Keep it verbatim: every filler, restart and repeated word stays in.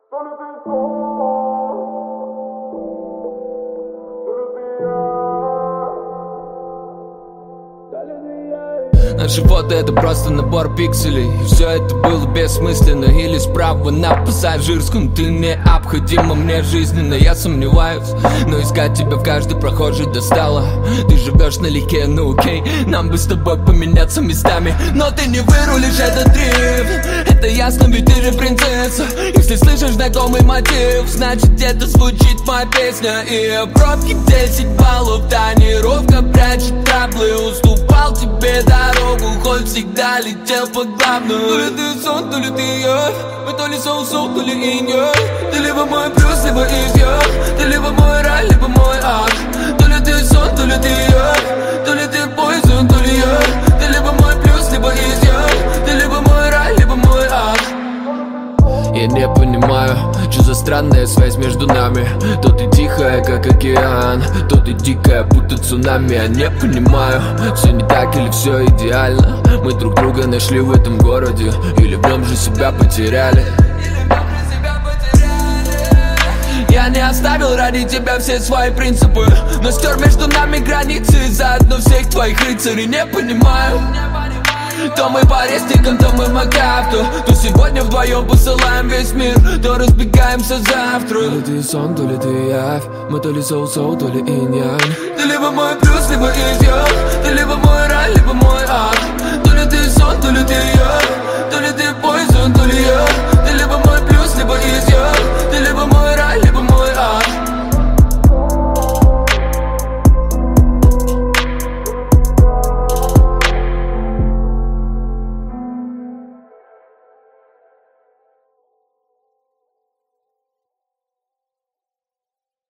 Наши фото это просто набор пикселей. Все это было бессмысленно. Или справа на пассажирском. Ты необходима мне жизненно, я сомневаюсь. Но искать тебя в каждой прохожей достало. Ты живешь налегке, ну окей. Нам бы с тобой поменяться местами. Но ты не вырулишь этот дрифт. Это ясно, ведь ты же принцесса. Если слышишь знакомый мотив, значит где-то звучит моя песня. И пробки десять баллов. Тонировка прячет траблы. Уступал тебе дорогу, хоть всегда летел по главную. То ли ты сон, то ли ты я. Мы то ли соу-соу, то ли инь-янь. Ты либо мой плюс, либо изъян. Ты либо мой рай, либо мой ад. То ли ты сон, то ли ты я. То ли ты poison, то ли я. Ты либо мой плюс, либо изъян. Ты либо мой рай, либо мой ад. Я не понимаю, что за странная связь между нами. То ты тихая, как океан, то ты дикая, будто цунами. Я не понимаю, все не так или все идеально. Мы друг друга нашли в этом городе, или в нем же себя потеряли. Я не оставил ради тебя все свои принципы, но стер между нами границы, заодно всех твоих рыцарей. Не понимаю, то мы по рестикам, то мы макафту. То сегодня вдвоем посылаем весь мир, то разбегаемся завтра. То ли ты сон, то ли ты явь. Мы то ли соу-соу, то ли инь-янь. Ты либо мой плюс, либо изъян. Ты либо мой рай, либо мой ад. То ли ты сон, то ли ты я. То ли ты poison, то ли я.